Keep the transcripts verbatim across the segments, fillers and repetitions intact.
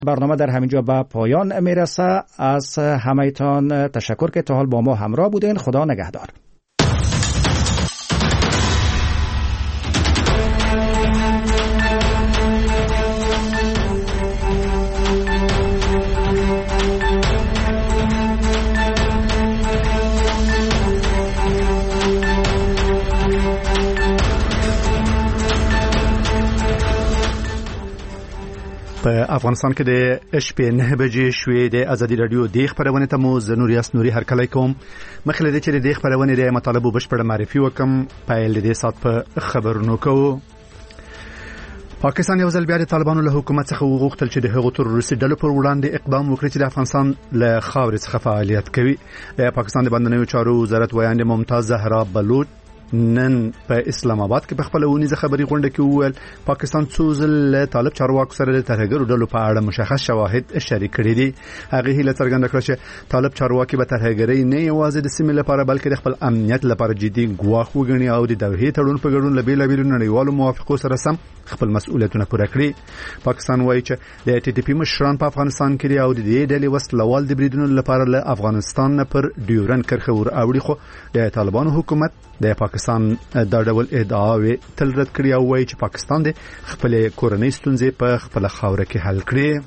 برنامه در همینجا به پایان میرسه. از همه‌تان تشکر که تا حال با ما همراه بودین. خدا نگهدار. په افغانستان کې د شپې نه بجې شوې د ازادي رادیو د خبرونه ته مو زنوري اسنوري هر کله کوم مخله د چې د خبرونه د مطالبه بشپړ معرفي وکم پایل د سات په خبرونو کو. پاکستان یو ځل بیا د طالبانو له حکومت څخه وغوښتل چې د هغو تروریستي ډلو پر وړاندې اقدام وکړي چې د افغانستان له خاورې څخه فعالیت کوي. د پاکستان د بندنوي چارو وزارت ویاند ممتاز زهرا بلوچ نن په اسلام آباد کې په خپل ونیزه خبري غونډه کې وویل پاکستان څو ځله طالب چارواکو سره د ترهګرو ډلو په اړه مشخص شواهد شریک کړي دي. هغه هیله څرګنده کړه چې طالب چارواکي به ترهګري نه یوازې د سیمې لپاره بلکې د خپل امنیت لپاره جدي ګواښ وګڼي او د دوحې تړون په ګډون له بیلابیلو نړیوالو موافقو سره سم خپل مسؤلیتونه پوره کړي. پاکستان وایي چې د ټي ټي پی مشران په افغانستان کې او د دې ډلې وسلوال د بریدونو لپاره له افغانستان نه پر ډیورن کرښه ور اوړي، خو د طالبانو حکومت د پاکستان دا ډول ادعاوې تل رد کړي او وایي چې پاکستان د خپل کورنۍ ستونزې په خپل خاوره کې حل کړي.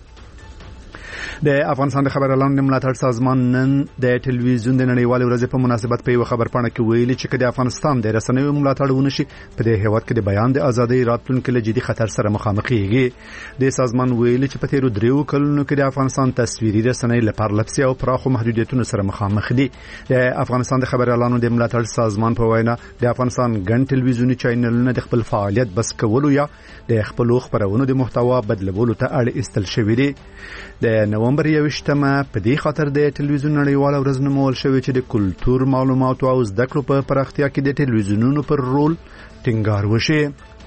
د افغانستان د خبريالانو ملاتړ سازمان نن د ټلویزیون د نړیوالې ورځې په مناسبت په یو خبرپاڼه کې ویلي چې د افغانستان د رسنیو ملاتړ ونشي په دې هیواد کې د بیان د ازادۍ راتلونکي له جدي خطر سره مخامخ کیږي. د سازمان ویلي چې په تیرو دریو کلونو کې د افغانستان تصویري رسنۍ له پرلپسې او پراخو محدودیتونو سره مخامخ دي. د افغانستان د خبريالانو د ملاتړ سازمان په وینا د افغانستان ګڼ ټلویزیوني چینلونه د خپل فعالیت بس کولو یا د خپل خبرونو د محتوا بدلولو ته اړ ایستل شوی دي. د نومبر یوشتمه په دې خاطر د ټلویزیون نړیواله ورځ نومول شوی چې د کلتور معلوماتو او زده کړو په پراختیا کې د ټلویزیونونو پر رول ټینګار وشي.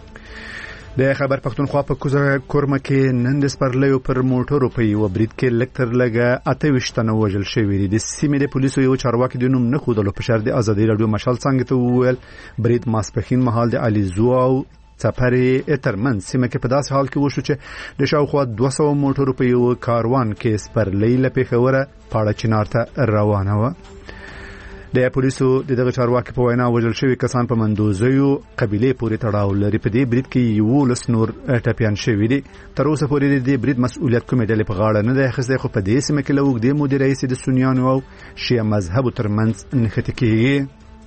د خبر پښتونخوا په کوزه کورمه کې نن د سپرلیو پر موټرو په یو برید کې لکتر لګه اته وشتنه وژل شوی دي. د سیمې د پولیسو یو چارواکي د نوم نه خودلو په شر د ازادي رادیو مشال څنګه ته وویل برید ماسپخین مهال د عليزو او سفري اترمن سیمه کې په داس حال کې وشو چې د شاوخوا دوه سوه موټرو په یو کاروان کې سپرلی له پیښوره پاړه چنار ته روانه و. د پولیسو د دغه چارواکي په وینا وژل شوی کسان په مندوزیو قبيله پورې تړاو لري. په دې برید کې یو لس نور ټپيان شوی دي. تر اوسه پورې د دې برید مسؤلیت کومې ډلې په غاړه نه ده اخیستې، خو په دې سیمه کې له وګړي مدیر رئیس د سنیانو او شیعه مذهب ترمنځ نښتې کېږي.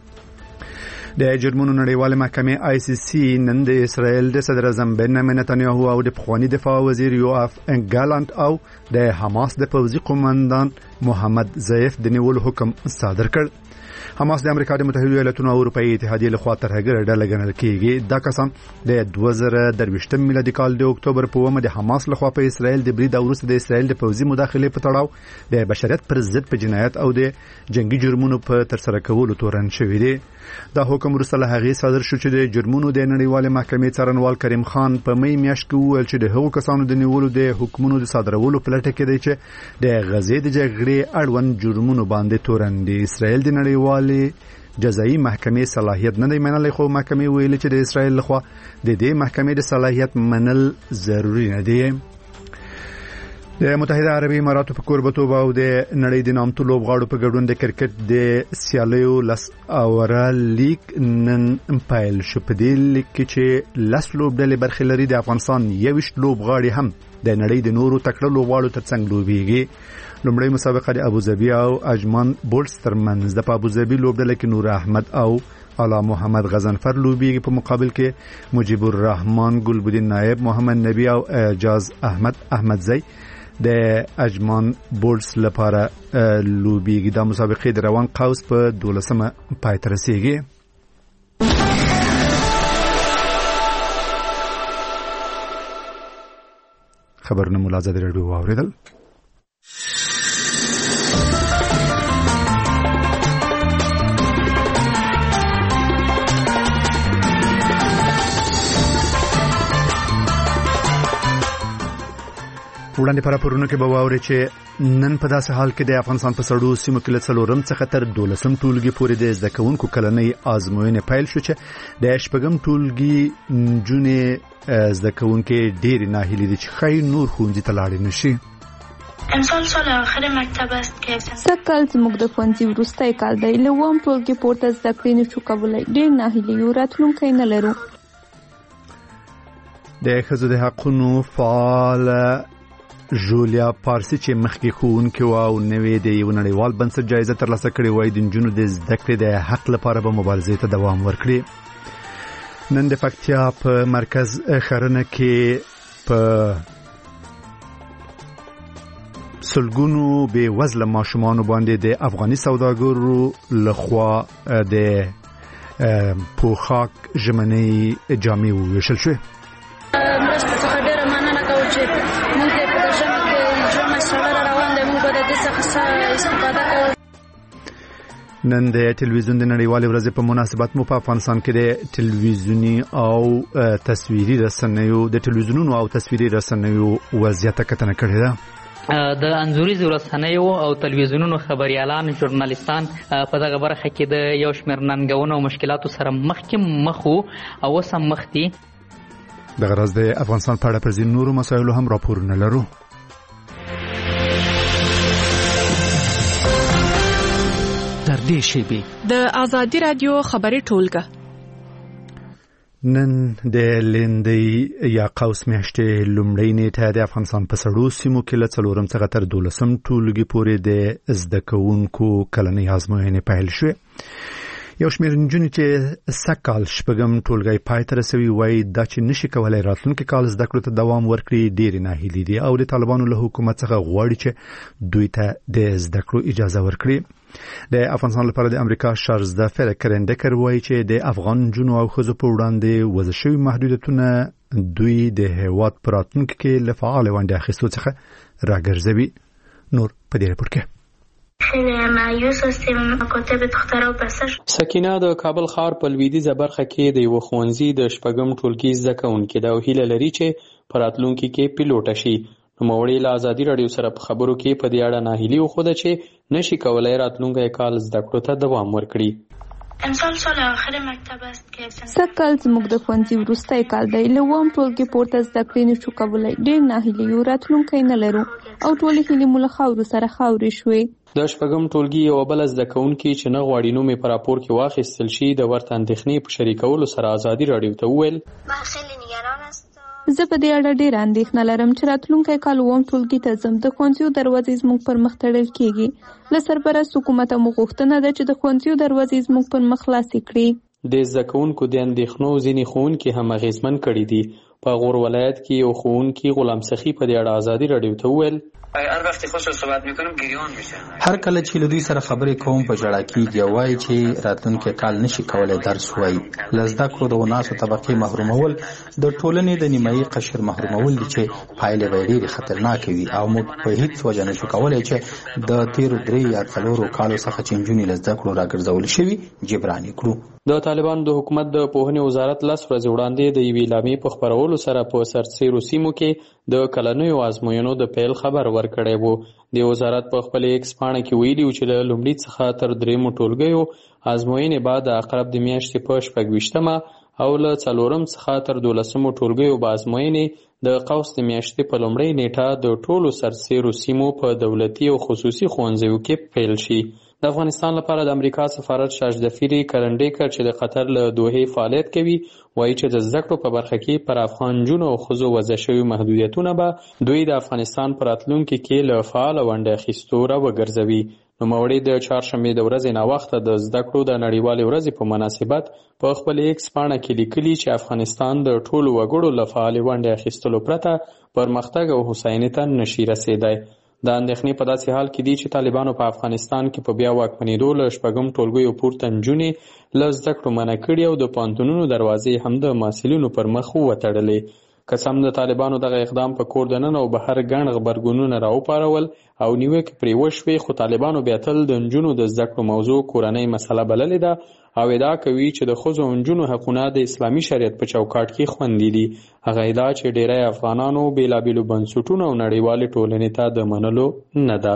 د جرمنو نړیواله محکمه آی سی سی نن د اسرائیل د صدر اعظم بنیامین نتانیاهو او د پخوانی دفاع وزیر یوآف ګالانت او د حماس د پوځي قوماندان محمد ضعیف د نیولو حکم صادر کړ. حماس د امریکا د متحده ایالاتونو او اروپאי اتحادیې لخوا ترهګر ډله ګڼل کېږي. دا کسان د دوه زره درویشتم میلادي کال د اکتوبر په اوومه د حماس لخوا په اسرائیل د برید او وروسته د اسرائیل د پوځي مداخله په تړاو د بشریت پر ضد په جنایت او د جنگي جرمونو په ترسره کولو تورن شوی دی. دا حکم وروسته له هغې صادر شو چې د جرمونو د نړیوالې محکمې څارنوال کریم خان په مې میاشت کې وویل چې د هغو کسانو د نیولو د حکمونو د صادرولو په لټه کې دی چې د غزې د جګړې اړوند جرمونو باندې تورن دي. اسرائیل د نړیوالې جزایي محکمې صلاحیت نه دی منلی، خو محکمې ویلي چې د اسرائیل لخوا د دې محکمې د صلاحیت منل ضروري نه دی. د متحده عربي اماراتو په کوربتوب او د نړۍ د نامتو لوبغاړو په ګډون د کرکټ د سیالیو لس اوره لیگ نن پیل شو. په دې لیگ کې چې لس لوبډلې برخې لري، د افغانستان یویشت لوبغاړي هم د نړۍ د نورو تکړه لوبغاړو ترڅنګ لوبېږي. لومړی مسابقه د ابوظبي او اجمان بولټس ترمنځ د ابوظبي لوبډله کې نور احمد او اعلی محمد غزنفر لوبېږي، په مقابل کې مجيب الرحمن ګلبدین نائب محمد نبی او اعجاز احمد احمدزی د اجمان بولټس لپاره لوبېږي. دا مسابقه د روان قوس په دولسمه پای ته رسیږي. خبرونه ملازم رادیو واوریدل. وړاندې پر راپورونو کې به واوري چې نن په داسې حال کې د افغانستان په سړو سیمو کې له څلورم څخه تر دولسم ټولګي پورې د زده کوونکو کلنۍ ازموینې پیل شو چې د شپږم ټولګي نجونې زده کوونکي ډېرې ناهیلې دي چې ښایي نور ښوونځي ته لاړې نشي. امسال سال آخر مکتب است که سکل زموږ د ښوونځي وروستی کال دی. له اووم ټولګي پورته زده کړې نشو کولی. ډېر ناهیلې یو، راتلونکی نه لرو. د ښځو د حقونو فعال جولیا پارسی چې مخکې ښوونکې وه او نوې د یو نړیوال بنسټ جایزه ترلاسه کړې وای د نجونو د زده کړې د حق لپاره به مبارزې ته دوام ورکړي. نن د پکتیا په مرکز ښارنه کې په سلګونو بې وزله ماشومانو باندې د افغاني سوداګرو لخوا د پوښاک ژمنۍ جامې وویشل شوې. مرسته څخه ډېره مننه کوو چې موږ په دې ژمي کې ژمی سړه روان دی، موږ به د دې څخه استفاده کوو. نن د ټلویزیون د نړیوالې ورځې په مناسبت مو په افغانستان کې د ټلویزیوني او تصویري رسنیو د ټلویزیونونو او تصویري رسنیو وضعیت کتنه کړې ده. د انځوریزو رسنیو او تلویزیونونو خبريالان ژورنالیستان په دغه برخه کې د یو شمېر ننګونو او مشکلاتو سره مخکې مخ وو او اوس هم مخ دي. دغه راز د افغانستان په اړه پر ځینو نورو مسایلو هم راپورونه لرو. تر دې شیبې د آزادي رادیو خبري ټولګه نن د لیندۍ یا قوس میاشتې لومړۍ نیټه د افغانستان په سړو سیمو کې له څلورم څخه تر دولسم ټولګي پورې د زده کوونکو کلنۍ ازموینې پیل شوې. یو شمېر نجونې چې سږکال شپږم ټولګی پای ته رسوي وایي دا چې نشي کولی راتلونکي کال زده کړو ته دوام ورکړي ډېرې ناهیلې دي او د طالبانو له حکومت څخه غواړي چې دوی ته د زده کړو اجازه ورکړي. د افغانستان لپاره د امریکا شارزده فرکرندکر وایي چې د افغان نجونو او ښځو په وړاندې وضع شوي محدودیتونه دوی د هېواد په راتلونکي کې له فعالې ونډې اخیستو څخه راګرځوي. نور په دې راپور کې سکینه د کابل ښار په لویدیځه برخه کې د یو ښوونځي د شپږم ټولګي زده کوونکې ده او هیله لري چې په راتلونکي کې پیلوټه شي. نوموړې له ازادي راډیو سره په خبرو کې په دې اړه ناهیلي وښوده چې نشي کولی راتلونکی کال زده کړو ته دوام ورکړي. امسال سال آخر مکتب است که سکل زموږ د ښوونځي وروستی کال دی. له اووم ټولګي پورته زده کړې نشو کولی. ډېر ناهیلي یو، راتلونکی نه لرو او ټولې هیلې مو له خاورو سره خاورې شوې. د شپږم ټولګي یوه بله زده کوونکې چې نه غواړي نوم یې په راپور کې واخیستل شي د ورته اندېښنې په شریکولو سره ازادي راډیو ته وویل زه په دې اړه ډېره اندېښنه لرم چې راتلونکی کال اووم ټولګي ته ځم. د ښوونځیو دروازې زموږ پر مخ تړل کېږي. له سرپرست حکومته مو غوښتنه ده چې د ښوونځیو دروازې زموږ پر مخ خلاصې کړي. د زده کوونکو د اندېښنو ځینې ښوونکي هم اغېزمن کړي دي. په غور ولایت کې یو ښوونکي غلام سخي په دې اړه ازادي راډیو ته وویل هر وخت خو صحبت میکنم گریان میشه. هر کله چې له دوی سره خبرې کوم په ژړا کېږي او وایي چې راتلونکی کال نشي کولی درس وایي. له زده کړو د وناسو طبقې محرومول د ټولنې د نیمایي قشر محرومول دي چې پایلې به ډېرې خطرناکې وي او موږ په هیڅ وجه نشو کولی چې د تېرو درې یا څلورو کالو څخه چې نجونې له زده کړو راګرځول شوي جبران یې کړو. د طالبانو د حکومت د پوهنې وزارت لس ورځې وړاندې د یوې اعلامیې په خپرولو سره په سرتیرو سیمو کې د کلنیو ازموینو د پیل خبر ورکړی و. د وزارت په خپل ایکس پاڼه کې ویلي و چې له لومړي څخه تر درېیمو ټولګیو ازموینې به د عقرب د میاشتې په شپږ ویشتمه او له څلورم څخه تر دولسمو ټولګیو به ازموینې د قوس د میاشتې په لومړۍ نیټه د ټولو سرتیرو سیمو په دولتي او خصوصي ښوونځیو کې پیل شي. د افغانستان لپاره د امریکا سفارت شاجدفیری کرنډیکر چې د قطر له دوحې فعالیت کوي وایي چې د زده کړو په برخه کې پر افغان نجونو او ښځو وضع شوي محدودیتونه به دوی د افغانستان په راتلونکي کې له فعاله ونډې اخیستو راوګرځوي. نوموړي د چهارشنبې د ورځې ناوخته د زده کړو د نړیوالې ورځې په مناسبت په خپل ایکس پاڼه کې لیکلي چې افغانستان د ټولو وګړو له فعالې ونډې اخیستلو پرته پرمختګ او هوساینې ته نشي رسېدی. دا اندېښنې په داسې حال کې دي چې طالبانو په افغانستان کې په بیا واکمنېدو له شپږم ټولګیو پورته نجونې له زده کړو منع کړي او د پوهنتونونو دروازې هم د محصلینو پر مخ وتړلې. قسم د طالبانو دغه اقدام په کور دننه او بهر ګڼ غبرګونونه راوپارول او نیوکې پرې وشوې، خو طالبانو بیا تل د نجونو د زده کړو موضوع کورنۍ مسله بللې ده او ادعا کوي چې د ښځو او نجونو حقونه د اسلامي شریعت په چوکاټ کې خوندي دي. هغه ادعا چې ډیری افغانانو بېلابېلو بنسټونو او نړیوالې ټولنې ته د منلو نه ده.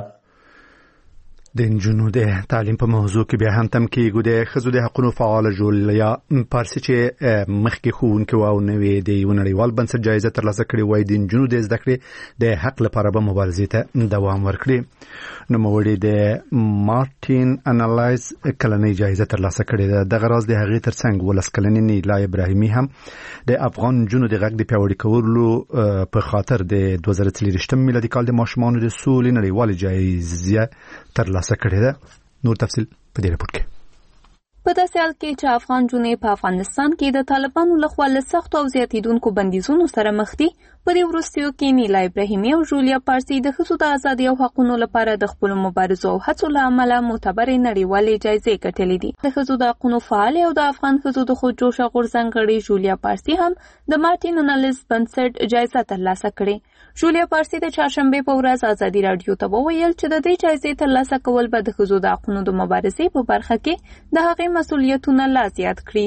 د نجونو د تعلیم په موضوع کې بیا هم تم کېږو د ښځو د حقونو فعاله جولیا پارسي چې مخکې ښوونکې وه او نوې د یو نړیوال بنسټ جایزه ترلاسه کړې وای د نجونو د زده کړې د حق لپاره به مبارزې ته دوام ورکړي. نوموړې د مارټین انالایز کلنۍ جایزه ترلاسه کړې ده. دغه راز د هغې ترڅنګ ولس کلنې نیلا ابراهیمي هم د افغان نجونو د غږ د پیاوړي کولو په خاطر د دوه زره څلوېښتم میلادي کال د ماشومانو د سولې نړیوالې جایزه ترلاسه کړې ده. نور تفصیل په دې رپورټ کې. په داسې حال کې چې افغان جونې په افغانستان کې د طالبانو لخوا له سختو او زیاتېدونکو بندیزونو سره مخ دي، په دې وروستیو کې نیلا ابراهیمي او جولیا پارسي د ښځو د ازادۍ او حقونو لپاره د خپلو مبارزو او هڅو له امله معتبرې نړیوالې جایزې ګټلې دي. د ښځو د حقونو فعالې او د افغان ښځو د خودجوشه غورځنګ غړې جولیا پارسي هم د مارټین انالایز بنسټ جایزه ترلاسه کړې. جولیا پارسي د چهارشنبې په ورځ ازادي راډیو ته وویل چې د دې جایزې ترلاسه کول به د ښځو د حقونو د مبارزې په برخه کې د هغې مسؤلیتونه لا زیات کړي.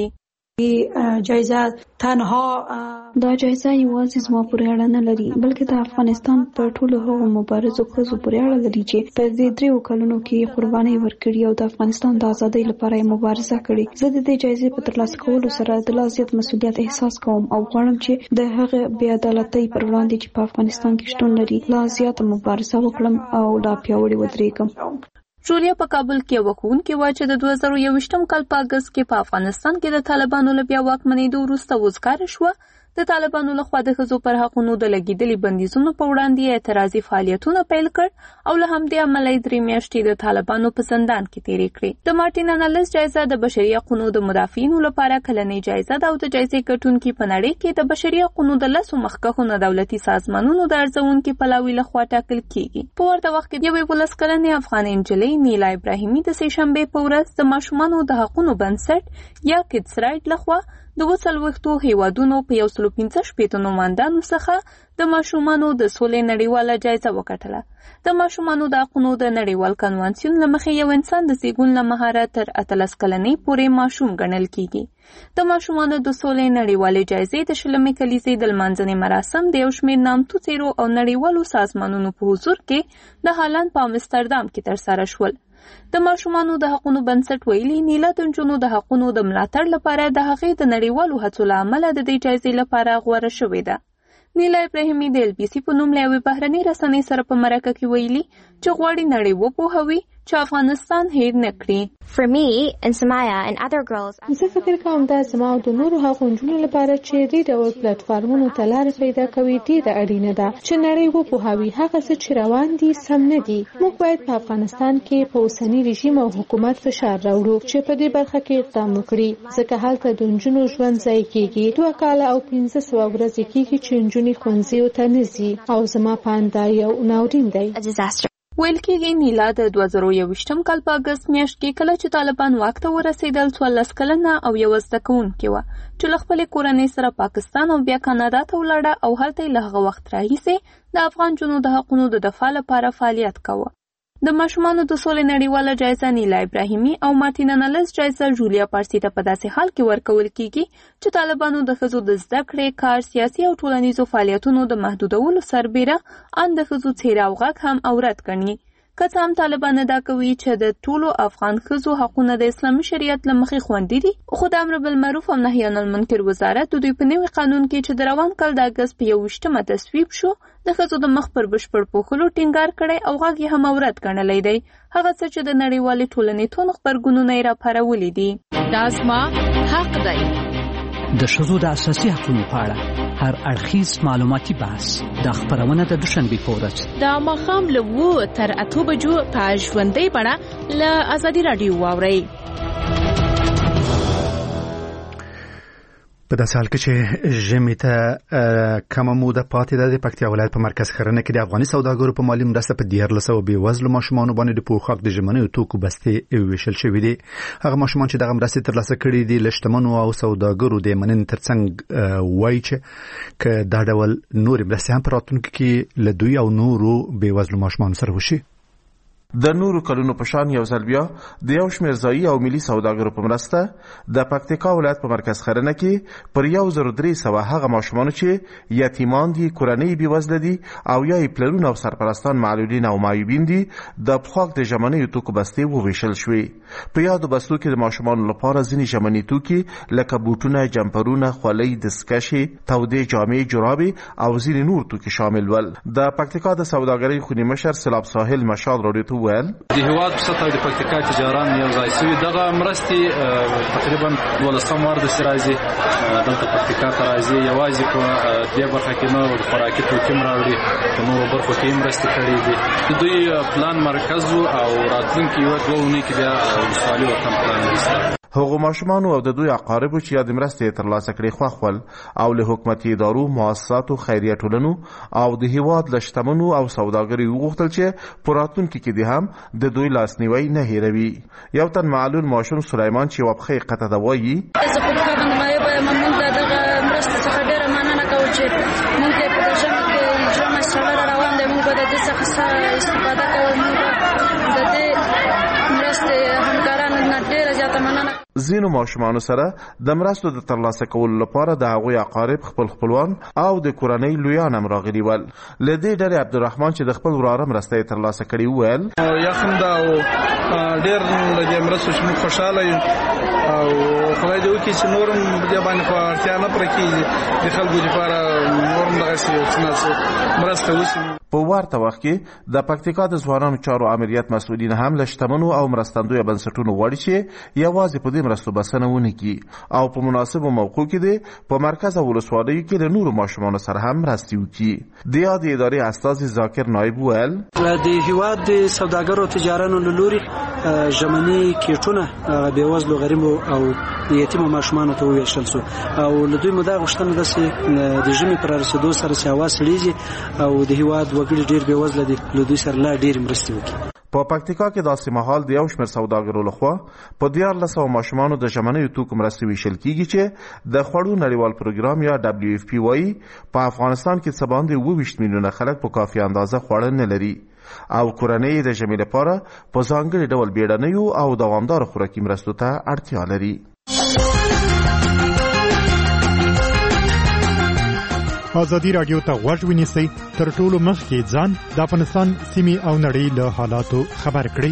جایزه تنها دا جایزه یوازې زما پورې اړه نه لري، بلکې د افغانستان پر ټولو هغو مبارزو ښځو پورې اړه لري چې په دې دریو کلونو کې قربانۍ ورکړي او د افغانستان د ازادۍ لپاره یې مبارزه کړې. زه د دې جایزې په ترلاسه کولو سره د لا زیات مسؤلیت احساس کوم او غواړم چې د هغې بې عدالتۍ پر وړاندې چې په افغانستان کې شتون لري لا زیاته مبارزه وکړم او لا پیاوړې ودرېږم. جولیا په کابل کې یوه ښوونکې وه چې د دوه زره یوویشتم کال په اګست کې په افغانستان کې د طالبانو له بیا واکمنېدو وروسته وزګاره شوه. د طالبانو لخوا د ښځو پر حقونو د لګېدلي بندیزونو په وړاندې اعتراضي فعالیتونه پیل کړ او له همدې امله یې درې میاشتې د طالبانو په زندان کې تېرې کړې. د مارټین انالایز جایزه د بشري حقونو د مدافعینو لپاره کلنۍ جایزه ده او د جایزې ګټونکي په نړۍ کې د بشري حقونو د لسو مخکښو نه دولتي سازمانونو د ارزونکي پلاوي لخوا ټاکل کیږي. په ورته وخت کې یوې ولس کلنې افغان نجلۍ نیلا ابراهیمي د سې شنبې په ورځ د ماشومانو د حقونو بنسټ یا کډز رایټ لخوا د اووه څلوېښتو هیوادونو په یو سلو پنځه شپېته نوماندانو څخه د ماشومانو د سولې نړیواله جایزه وګټله. د ماشومانو د حقونو د نړیوال کنوانسیون له مخې یو انسان د زیږون له مهاله تر اتلس کلنۍ پورې ماشوم ګڼل کیږي. د ماشومانو د سولې نړیوالې جایزې د شلمې کلیزې د لمانځنې مراسم د یو شمېر نامتو څېرو او نړیوالو سازمانونو په حضور کې د هالند په امستردام کې ترسره شول. د ماشومانو د حقونو بنسټ ویلي نیلا د نجونو د حقونو د ملاتړ لپاره د هغې د نړیوالو هڅو له امله د دې جایزې لپاره غوره شوې ده. نیلا ابراهیمي د ال بي سي په نوم له یوې بهرنۍ رسنۍ سره په مرکه کې ویلي چې غواړي نړۍ وپوهوي چې افغانستان هیر نه کړي. زه فکر کوم دا زما او د نورو هغو نجونو لپاره چې دې ډول پلیټفارمونو ته لارې پیدا کوي ډېره اړینه ده چې نړۍ وپوهوي هغه څه چې روان دي سم نه دي. موږ باید په افغانستان کې په اوسني رژیم او حکومت فشار راوړو چې په دې برخه کې اقدام وکړي، ځکه هلته د نجونو ژوند ضایع کېږي. دوه کاله او پنځه سوه ورځې کېږي چې نجونې ښوونځیو ته نه ځي او زما په اند دا یو ناورین دی. ویل کېږي نیلا د دوه زره یوویشتم کال په اګست میاشت کې کله چې طالبان واک ته ورسېدل څوارلس کلنه او یوه زده کوونکې وه چې له خپلې کورنۍ سره پاکستان او بیا کاناډا ته ولاړه او هلته یې له هغه وخت راهیسې د افغان نجونو د حقونو د دفاع لپاره فعالیت کاوه. د ماشومانو د سولې نړیواله جایزه نیلا ابراهیمي او مارټین انالایز جایزه جولیا پارسي ته په داسې حال کې ورکول کیږي چې طالبانو د ښځو د زده کړې، کار، سیاسي او ټولنیزو فعالیتونو د محدودولو سربیره ان د ښځو څېره او غږ هم عورت ګڼي. که څه هم طالبان ادعا کوي چې د ټولو افغان ښځو حقونه د اسلامي شریعت له مخې خوندي دي، خو د امر بالمعروف او نهي عن المنکر وزارت د دوی په نوي قانون کې چې د روان کال د اګست په یوویشتمه تصویب شو د ښځو د مخ پر بشپړ پوښلو ټینګار کړی او غږ یې هم عورت ګڼلی دی، هغه څه چې د نړیوالې ټولنې تون غبرګونونه یې راپارولي دي. دا زما حق دی. د ښځو د اساسي حقونو په اړه هر اړخیز معلوماتي بحث د خپرونه د دوشنبې په ورځ د ماښام له اوو تر اتو بجو په ژوندۍ بڼه له ازادي راډیو واورئ. په داسې حال کې چې ژمي ته کمه موده پاتې ده د پکتیا ولایت په مرکز ښرنه کې د افغاني سوداګرو په مالي مرسته په دیارلس سوه بېوزلو ماشومانو باندې د پوښاک د ژمنیو توکو بستې ویشل شوي دي. هغه ماشومان چې دغه مرستې ترلاسه کړي دي له شتمنو او سوداګرو د مننې ترڅنګ وایي چې که دا ډول نورې مرستې هم په راتلونکي کې له دوی او نورو بېوزلو ماشومانو سره وشي. د نورو کلونو په شان یو ځل بیا د یو شمېر ځایي او ملي سوداګرو په مرسته د پکتیکا ولایت په مرکز ښرنه کې پر یو زر درې سوه هغه ماشومانو چې یتیمان دي، کورنۍ بېوزله دي او یا یې پلرونه او سرپرستان معلولین او معیوبین دي، د پخواک د ژمنیو توکو بستې وویشل شوې. په یادو بستو کې د ماشومانو لپاره ځینې ژمني توکي لکه بوټونه، جمپرونه، خولۍ، دستکشې، تودې جامې، جرابې او ځینې نور توکي شامل ول. د پکتیکا د سوداګرۍ خوني مشر سلاب ساحل مشال راډیو ویل د هیواد په سطح د پکتیکا تجاران یو ځای شوي دغه مرستې تقریبا دولسم وار داسې راځي دلته پکتیکا ته راځي. یوازې په دې برخه کې نه د خوراکي توکي هم راوړي، په نورو برخو کې هم مرستې کړي دي. د دوی پلان مرکز او راتلونکي یوه دوه اونۍ کې بیا ولسوالي وطن پلان وروسته هغو ماشومانو او د دوی اقاربو چې یاد مرستې ترلاسه کړي خوښ ول او له حکومتي ادارو، مؤسساتو، خیریه ټولنو او د هیواد له شتمنو او سوداګرو وغوښتل چې په راتلونکي کې دې هم د دوی لاسنیوی نه هیروي. یو تن معلول ماشوم سلیمان چې یوه پښه یې قطع ده وایي زه په پښه باندې مایوبه یم. موږ د دغه مرستې څخه ډېره مننه کوو چې موږ یې په دې ژمي کې ژوند مسله را روان دی، موږ به د دې څخه استفاده کوو. موږ د دې مرستې همکارانو نه ډېره زیاته مننه. ځینو ماشومانو سره د مرستو د ترلاسه کولو لپاره د هغوی اقارب، خپل خپلوان او د کورنۍ لویان هم راغلي ول. له دې ډلې عبدالرحمن چې د خپل وراره مرسته یې ترلاسه کړې وویل یخم ده او ډېر له دې مرستو چې موږ خوشحاله یو او خدای دې وکړي چې نور هم دې باندې خو اړتیا نه پوره کېږي د خلکو لپاره نور هم دغسې یو څه نه مرسته وشي. په ورته وخت کې د پکتیکا د ځوانانو چارو امریت مسؤلین هم له شتمنو او مرستندویه بنسټونو غواړي چې یوازې په دې مرستو بسنه ونه کړي او په مناسبو موقعو کې دې په مرکز او ولسوالیو کې د نورو ماشومانو سره هم مرستې وکړي. د یادې ادارې استازي ذاکر نایب ویل د هیواد د سوداګرو تجارانو له لوري ژمني کیټونه بېوزلو غریبو او یتیمو ماشومانو ته وویشل شو او له دوی مو دا غوښتنه ده چې د ژمي پر رسېدو سره چې هوا سړېږي او د هیواد وګړي ډېر بېوزله دي له دوی سره لا ډېرې مرستې وکړي. په پکتیکا کې داسې مهال د یو شمېر سوداګرو لخوا په دیارلس سوه ماشومانو د ژمنیو توکو مرستې ویشل کیږي چې د خوړو نړیوال پروګرام یا دبلیو اف پی وایي په افغانستان کې څه باندې اووه ویشت میلیونه خلک په کافي اندازه خواړه نه لري او کورنۍ د ژمي لپاره په ځانګړي ډول بیړنیو او دوامداره خوراکي مرستو ته اړتیا لري. ازادي راډیو ته غوږ ونیسئ، تر ټولو مخکې ځان د افغانستان سیمې او نړۍ له حالاتو خبر کړئ.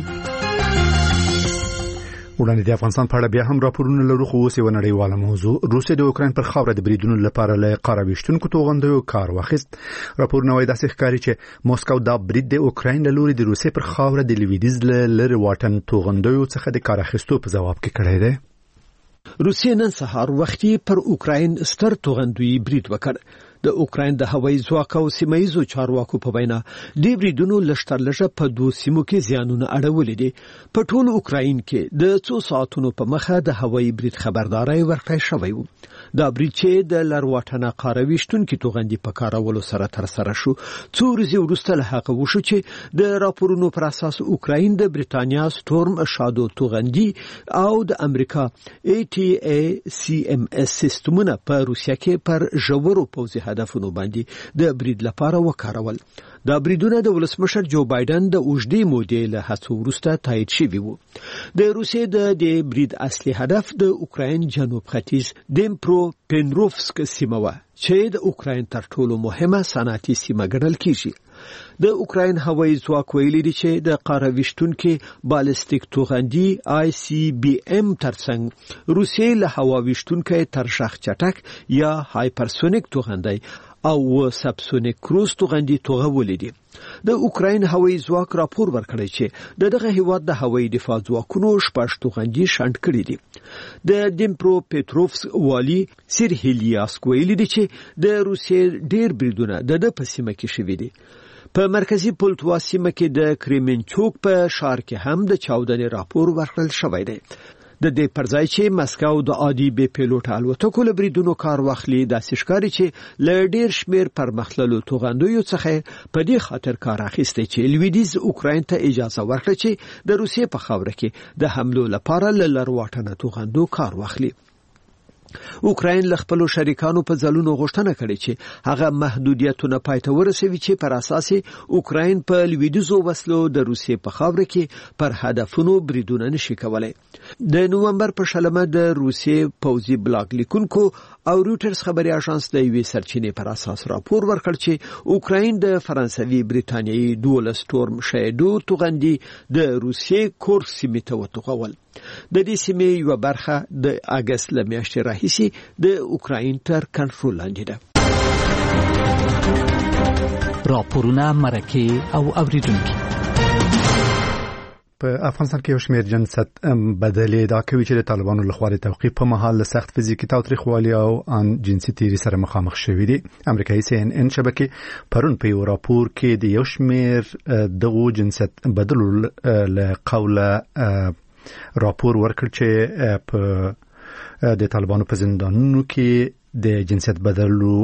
وړاندې د افغانستان په اړه بیا هم راپورونه لرو، خو اوس یوه نړیواله موضوع. روسیې د اوکراین پر خاوره د بریدونو لپاره له قاره ویشتونکو توغندیو کار واخیست. راپورونه وایي داسې ښکاري چې موسکو دا برید د اوکراین له لوري د روسیې پر خاوره د لویدیځ له لرې واټن توغندیو څخه د کار اخیستو په ځواب کې کړی دی. روسیې نن سهار وختي پر اوکراین ستر توغندوی برید وکړ. د اوکراین د هوایي ځواک او سیمایي چارواکو په وینا د بریدونو لشتر لږه په دوه سیمو کې زیانونه اړولې دي. په ټول اوکراین کې د څو ساعتونو په مخه د هوایي برید خبرداري ورکړی شوی و. دا برید چې د لرواټنه قارويشتونکو توغندي په کارولو سره تر سره شو، څو ورځې وروسته له هغه وشو چې د راپورونو پر اساس اوکراین د بریتانیا سټورم شادو توغندي او د امریکا ای ټي ای سی ام اس سیستمونه په روسیا کې پر ژورو پوځي هدفونو باندې د برید لپاره وکارول. دا بریدونه د ولسمشر جو بایدن د اوږدې مودې له هڅو وروسته تایید شوي وو. د روسیې د دې برید اصلي هدف د اوکراین جنوب ختیځ دنیپرو پنروفسک سیمه وه چې د اوکراین تر ټولو مهمه صنعتي سیمه ګڼل کیږي. د اوکراین هوایي ځواک ویلي دي چې د قاره ویشتونکو بالستیک توغندي آی سی بی ام ترڅنګ روسیې له هوا ویشتونکو ترشخ چټک یا هایپرسونیک توغندي او سبسونیک کروز توغندي توغولې دي. د اوکراین هوایي ځواک راپور ورکړی چې د دغه هیواد د هوایي دفاع ځواکونو شپږ توغندي شنډ کړي دي. د دنیپرو پټروفسک والی سیرهیلیاسک ویلي دي چې د روسیې ډېر بریدونه د د په سیمه کې شوي دي. په مرکزی پولټوا سیمه کې د کریمنچوک په ښار کې هم د چاودنې راپور ورکړل شوی دی. د دې پرځای چې مسکو د عادي بې پیلوټ الوتکو له بریدونو کار واخلي داسې ښکاري چې له ډیر شمیر پرمختللو توغندیو څخه په دې خاطر کار اخیستی چې لویدیځ اوکراین ته اجازه ورکړي چې د روسیې په خاوره کې د حملو لپاره له لرواټنه توغندو کار واخلي. اوکراین له خپل شریکانو په ځلونو غوښتنه کړې چې هغه محدودیتونه پاتې ورسوي چې پر اساس اوکراین په لویدیځو وسلو د روسیې په خاوره کې پر هدفونو بریدونه نشي کولای. د نومبر په شلمه د روسیې پوځي بلاګ لیکونکو او روټرز خبري اژانس د یوې سرچینې پر اساس راپور ورکړ چې اوکراین د فرانسوي بریتانیایي ډول سټورم شیډو توغندي د روسیې کور سیمې ته وتوغول. د دې سیمې یو برخه د اگست له میاشتې راهیسي د اوکراین تر کنټرول لاندې ده. راپورونه مرکه او اوریدونکو په افغانستان کې یو شمېر جنسیت بدلې دا کوي چې د طالبانو لخوا د توقیف په مهال له سخت فزیکي تاوتریخوالي او ان جنسي تیري سره مخامخ شوي دي. امریکایي سی ان ان شبکې پرون په یو راپور کې د یو شمېر دغو جنسیت بدلو له قوله راپور ورکړ چې په د طالبانو په زندانونو کې د جنسیت بدلو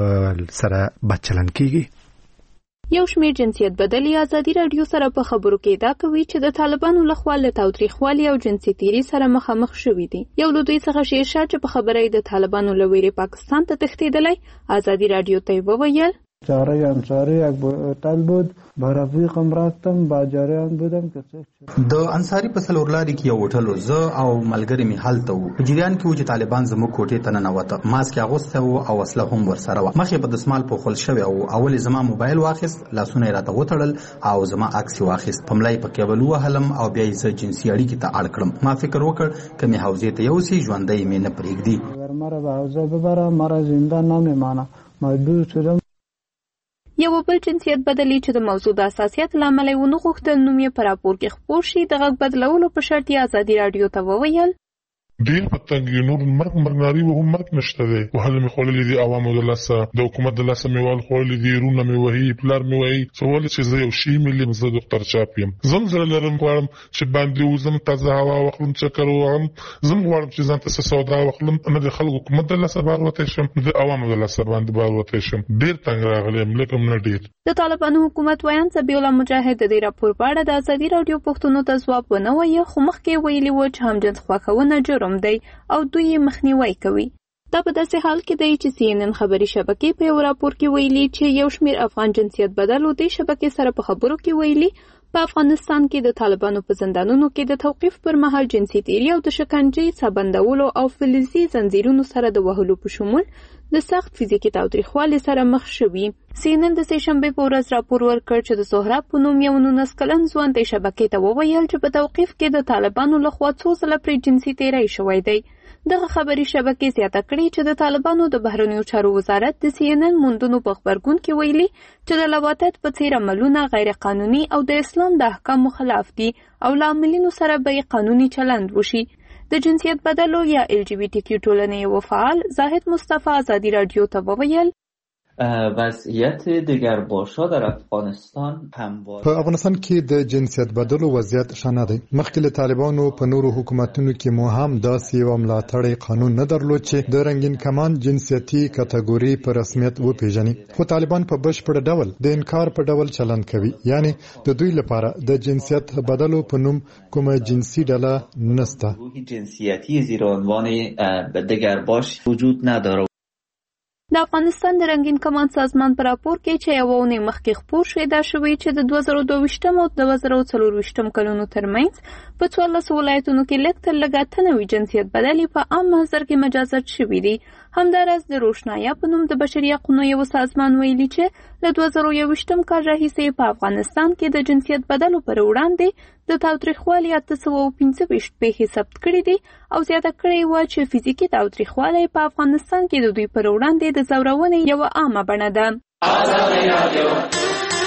سره بچلن کیږي. یو شمېر جنسیت بدلي ازادي رادیو سره په خبرو کې دا کوي چې د طالبانو لخوا له تاوتریخوالي او جنسي تیري سره مخامخ شوي دي. یو له دوی څخه شیر شاه چې په خبره د طالبانو له ویرې پاکستان ته تښتېدلی ازادي رادیو ته وویل چاره انصاری یک تن بود با رفیقم رفتم با جریان بودم که د انصاری په سلورلاري کې یو هوټل زه او ملګری می حالت وو. په جریان کې و چې طالبان زموږ کوټې ته ننوته. ماسک اغوسته او اسلحه هم ورسره و. مخې په دسمال په خل شوی او اول زما موبایل واخیست لاسونه راته وتړل او زما عکس واخیست. پملای په کېبل وهلم او بیا یې جنسي اړیکې ته اړ کړم. ما فکر وکړ که می حوزې ته یوسي ژوندۍ مې نه پرېږدي. مرا به حوزه ببره مرا زنده نمیمانه مجبور شدم. یو بل جنسیت بدلی چې د موضوع د اساسیت لامل ونه غوښتل نوم یې په راپور کې خپور شي د غږ بدلولو په شرط یې ازادي رادیو ته وویل ډیر پتنګ نور مرګ مرګناري و هم مرګ نشته دی. وهل مې خوللې دي عوامو د لاسه د حکومت د لاسه مې وال خوللې دي رونه مې وهي پلار مې وهي سوال چې زه یو شی مې زه ډاکټر چاپ یم. زم زه لرم غواړم چې باندې وزم تازه هوا واخلم چکر وهم. زم غواړم چې ځان ته سودا واخلم نه د خلکو حکومت د لاسه بار وته شم د عوامو د لاسه باندې بار وته شم. ډیر تنګ راغلی ملکم نه ډیر. د طالبانو حکومت ویان سبیح الله مجاهد د دې راپور په اړه د ازادي رادیو پښتنو ته ځواب ونه وایي خو مخکې ویلي و چې همجنس خوښونه جرم دی او دوی مخنیوي کوي. دا په داسې حال کې دی چې سی ان ان خبري شبکې په یو راپور کې ویلي چې یو شمېر افغان جنسیت بدلو د شبکې سره په خبرو کې ویلي په افغانستان کې د طالبانو په زندانونو کې د توقیف پر مهال جنسي تیري او د شکنجې سبندولو او فلزي زنجیرونو سره د وهلو په شمول د سخت فزیکي تاوتریخوالي سره مخ شوي. سی ان ان د سې شنبې په ورځ راپور ورکړ چې د سهراب په نوم یو نولس کلن ځوان د شبکې ته وویل چې په توقیف کې د طالبانو لخوا څو ځله پرې جنسي تیری شوی دی. دغه خبري شبکې زیاته کړې چې د طالبانو د بهرنیو چارو وزارت د سی ان ان موندنو په خبرګون کې ویلي چې د لواطت په څیر عملونه غیر قانوني او د اسلام د احکامو خلاف دي او له عاملینو سره به قانوني چلند وشي. د جنسیت بدلو یا ال جی بی تی کیو ټولنې یو فعال زاهد مصطفی ازادي رادیو ته وویل وضعیت دگرباشا در افغانستان همواره په افغانستان کې د جنسیت بدلو وضعیت شانه دی. مخکې له طالبانو په نورو حکومتونو کې مو هم داسې یو ملاتړی قانون نه درلود چې د رنگین کمان جنسیتي کټګوري په رسمیت وپیژني. خو طالبان په بشپړ ډول د انکار په ډول چلند کوي. یعنی د دوی لپاره د جنسیت بدلو په نوم کومه جنسي ډله نشته. جنسیتی زیر عنوان دگرباش وجود نداره. د افغانستان د رنگین کمان سازمان پر راپور کې چې یو اونۍ مخکې خپور شوی دا شوی چې د دوه زره دوه او دوه زره څلور کلونو ترمنځ په څوارلس ولایتونو کې لږ تر لږه اته نوي جنسیت بدلې په عام محضر کې مجازات شوي دي. همداراز د روشنایا په نوم د بشري حقوقو یو سازمان ویلي چې له دوه زره یوویشتم کال راهیسې په افغانستان کې د جنسیت بدلو پر وړاندې د تاوتریخوالي اته سوه او پنځه ویشت پیښې ثبت کړي دي او زیاته کړې وه چې فزیکي تاوتریخوالی په افغانستان کې د دوی پر وړاندې د ځورونې یوه عامه بڼه ده.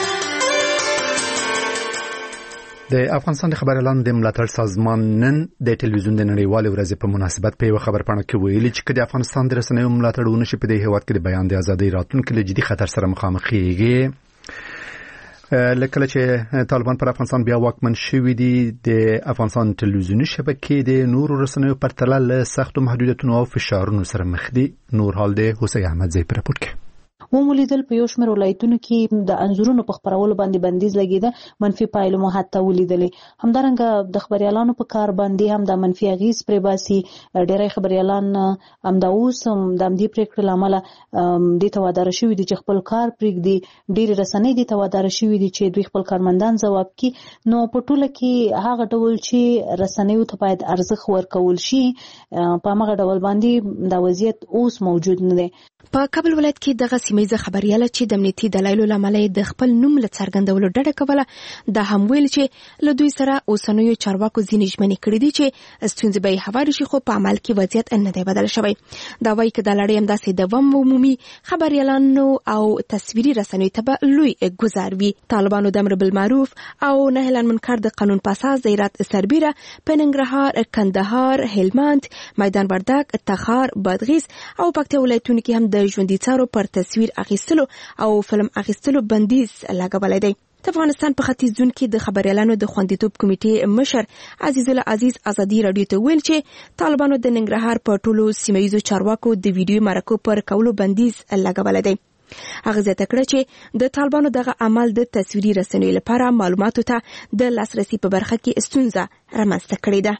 د افغانستان د خبريالانو د ملاتړ سازمان نن د ټلویزیون د نړیوالې ورځې په مناسبت په یو خبرپاڼه کې ویلي چې د افغانستان د رسنیو ملاتړ ونشي په دې هیواد کې د بیان د ازادۍ راتلونکي له جدي خطر سره مخامخ کیږي. لکه چې طالبان پر افغانستان بیا واکمن شوي دي د افغانستان ټلویزیوني شبکې د نورو رسنیو په پرتله له سختو محدودیتونو او فشارونو سره مخ دي. نور حال د حسین احمدزی پر راپور کې ومولیدل په یو شمېر ولایتونو کې د انځورونو په خپرولو باندې بندیز لګیده، منفي پایلې مو حتی ولیدلې. همدارنګه د خبريالانو په کار باندې هم د منفي اغیز پرې باسي. ډېری خبريالان هم د اوس هم د دې پریکړې لامل د توادر شوی دي چې خپل کار پرېږدي. ډېری رسنۍ د توادر شوی دي چې دوی خپل کارمندان ځواب کړي. نو په ټوله کې هغه ډول چې رسنیو ته باید ارزښت ورکول شي په هغه ډول باندې د وضعیت اوس موجود نه دی. په کابل ولایت کې دغه سیمه خبرياله چې د امنیتي دلایلو لامل د خپل نوم له څرګندولو ډډه کوله، دا هم ویل چې له دوی سره اوسنیو چارواکو ځینې ژمنې کړې دي چې ستونزې به هواري شي، خو په عمل کې وضعیت نه دی بدل شوی. دا وایي چې د لړۍ همداسې دوام عمومي خبريالانو او تصویري رسنیو ته به لوی ګزار وي. طالبانو د امر بالمعروف او نهي عن المنکر د قانون په اساس د هرات سربیره په ننګرهار، کندهار، هلمند، میدان وردګ، تخار، بادغیس او پکتیا ولایتونو کې هم د ژوندۍ څارو پر تصویر اخیستلو او فلم اخیستلو بندیز لګولای دی. د افغانستان په ختیځ زون کې د خبريالانو د خوندیتوب کمیټې مشر عزیز العزیز ازادي رادیو ته ویل چې طالبانو د ننګرهار په ټولو سیمایي چارواکو د ویډیو مرکو پر کولو بندیز لګولای دی. هغه زیاته کړه چې د طالبانو دغه عمل د تصویري رسنیو لپاره معلوماتو ته د لاسرسي په برخه کې ستونزه رامنځته کړې ده.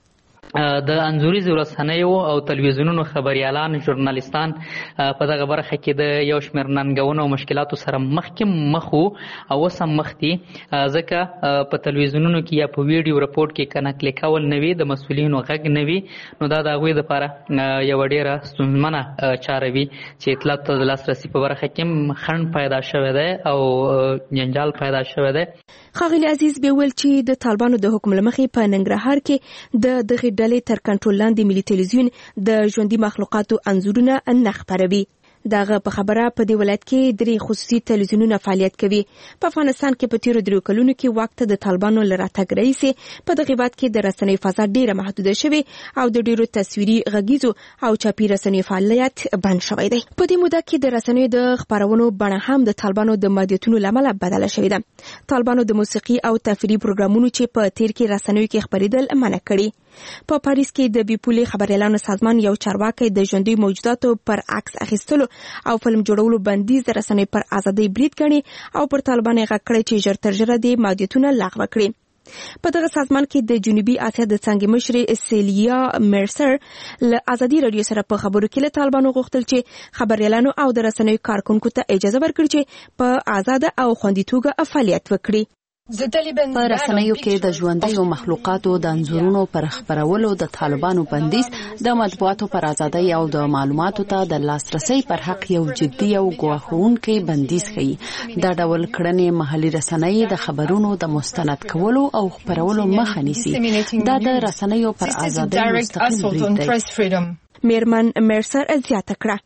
د انځوریزو رسنیو او تلویزیونونو خبريالان، ژورنالیستان په دغه برخه کې د یو شمېر ننګونو او مشکلاتو سره مخکې مخ وو او اوس هم مخ دي، ځکه په تلویزیونونو کې یا په ویډیو رپورټ کې که نقل کول نه وي، د مسؤلینو غږ نه وي، نو دا د هغوی دپاره یوه ډېره ستونزمنه چاره وي چې اطلاعاتو ته د لاسرسي په برخه کې هم خنډ پیدا شوی دی او جنجال پیدا شوی دی. ښاغلي عزیز بیا ویل چې د طالبانو د حکم له مخې په ننګرهار کې د دغې ډلې تر کنټرول لاندې ملي تلویزیون د ژوندي مخلوقاتو انځورونه نه خپروي. دغه په خبره په دې ولایت کې درې خصوصي تلویزیونونه فعالیت کوي. په افغانستان کې په تیرو دریو کلونو کې وخت د طالبانو له راتګ راهیسې په دغه هېواد کې د رسنیو فضا ډېره محدوده شوې او د ډېرو تصویري، غږیزو او چاپي رسنیو فعالیت بند شوی دی. په دې موده کې د رسنیو د خپرونو بڼه هم د طالبانو د محدودیتونو له امله بدله شوې ده. طالبانو د موسیقي او تفریحي پروګرامونو چې په تیر کې رسنیو کې خپرېدل منع کړي. په پاریس کې د بیپولي خبريالانو سازمان یو چارواکي د ژوندۍ موجوداتو پر عکس اخیستلو او فلم جوړولو بندیز د رسنیو پر ازادۍ برید ګڼي او پر طالبانو غږ کړی چې ژر تر ژره د محدودیتونه لغوه کړي. په دغه سازمان کې د جنوبي اسیا د څانګې مشرې سیلیا مرسر له ازادي رادیو سره په خبرو کې له طالبانو غوښتل چې خبريالانو او د رسنیو کارکونکو ته اجازه ورکړي چې په آزاده او خوندي توګه فعالیت وکړي. په رسنیو کې د ژوندیو مخلوقاتو د انځورونو پر خپرولو د طالبانو بندیز د مطبوعاتو پر ازادۍ او د معلوماتو ته د لاسرسي پر حق یو جدي او ګواښونکی بندیز ښیي. دا ډول کړنې محلي رسنۍ د خبرونو د مستند کولو او خپرولو مخه نیسي. دا د رسنیو پر ازادۍ مستقیم برید دی. میرمن مرسر زیاته کړه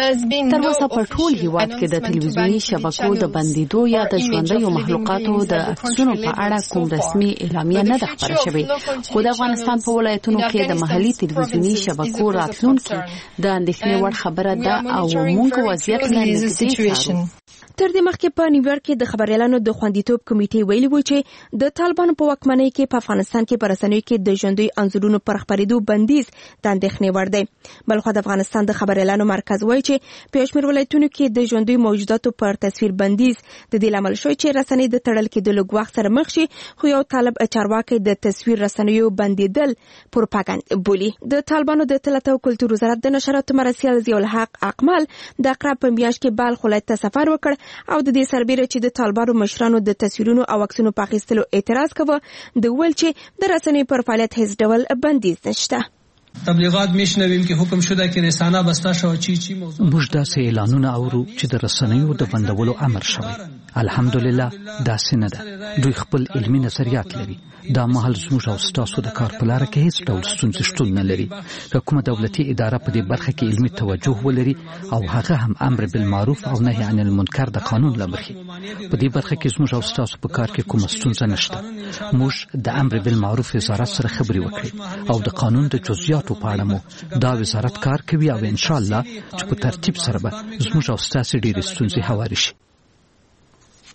تر اوسه په ټول هیواد کې د تلویزیوني شبکو د بندیدو یا د ژوندیو مخلوقاتو د عکسونو په اړه کوم رسمي اعلامیه نه ده خپره شوې، خو د افغانستان په ولایتونو کې د محلي تلویزیوني شبکو راتلونکي د اندېښنې وړ خبره ده او موږ وضعیت له نږدې څارو. تر دې مخکې په نیویارک کې د خبريالانو د خوندیتوب کمیټې ویلي و چې د طالبانو په واکمنۍ کې په افغانستان کې په رسنیو کې د ژوندۍ انځورونو پر خپرېدو بندیز د اندېښنې وړ دی. بلخو د افغانستان د خبريالانو مرکز وایي چې په یو شمېر ولایتونو کې د ژوندۍ موجوداتو پر تصویر بندیز د دې لامل شوی چې رسنۍ د تړل کېدلو ګواښ سره مخ شي، خو یو طالب چارواکي د تصویر رسنیو بندیدل پروپاګاندا بولي. د طالبانو د اطلاعات او کلتور وزارت د نشراتو مرسیال ضیاء الحق اقمال د اقرا په میاشت کې بلخ ولایت ته سفر وکړ او د دې سربېره چې د طالبانو مشرانو د تصویرونو او عکسونو په اخیستلو اعتراض کوه، د ویل چې د رسنیو پر فعالیت هیڅ ډول بندیز نشته. تبلیغات میشنویم که حکم شده که رسانه بسته شود چی چی موضوع موږ داسې اعلانونه اورو چې د رسنیو د بندولو امر شوی. الحمدلله داسې نه ده. دوی خپل علمي نظریات لري. دا مهال زموږ او ستاسو د کار په لاره کې هیڅ ډول ستونزې شتون نه لري. که کومه دولتي اداره په دې برخه کې علمي توجه ولري او هغه هم امر بالمعروف او نهي عن المنکر د قانون له مخې، په دې برخه کې زموږ او ستاسو په کار کې کومه ستونزه نشته. موږ د امر بالمعروف وزارت سره خبرې وکړې او د قانون د جزئیاتو په اړه مو دا وزارت کار کوي او ان شاء الله چې په ترتیب سره به زموږ او ستاسو ډېرې ستونزې هوارې شي.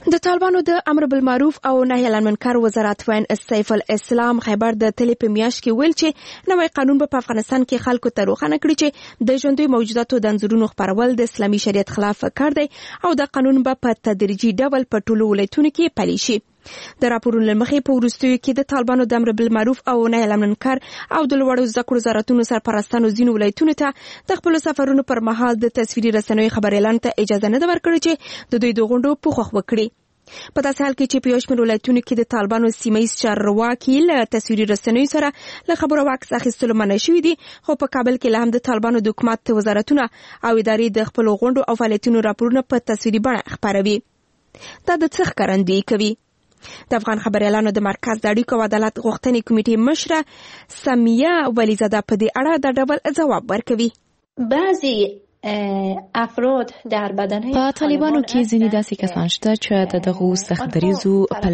د طالبانو د امر بالمعروف او نهي عن المنکر وزارت وین سیف الاسلام خیبر د تلې په میاشت کې ویل چې نوی قانون په افغانستان کې خلکو ته روښانه کړي چې د ژوندۍ موجوداتو د انځورونو خپرول د اسلامي شریعت خلاف کار دی او د قانون په تدریجي ډول په ټولو ولایتونو کې پلی شي. د راپورونو لمخې په وروستیو کې د طالبانو د امر بالمعروف او نهي عن المنکر او د لوړو زده کړو وزارتونو سرپرستانو ځینو ولایتونو ته د خپلو سفرونو پر مهال د تصویري رسنیو خبر اعلان ته اجازه نه ده ورکړې چې د دوی د غونډو پوښښ وکړي. په داسې حال کې چې په یو شمېر ولایتونو کې د طالبانو سیمهییز چارواکي له تصویري رسنیو سره له خبرو عکس اخیستلو منع شوي دي، خو په کابل کې لا هم د طالبانو د حکومت وزارتونه او ادارې د خپلو غونډو او فعالیتونو راپورونه په تصویري بڼه خپروي. دا د څه ښکارندویي کوي؟ د افغان خبریالانو د مرکز د اړیکو او عدالت غوښتنې کمیټې مشره سمیه ولیزاده په دې اړه د ډول ځواب ورکوي. بعضی افراد در بدنه په طالبانو کې ځینې داسې کسان شته چې د دغو سختدریزو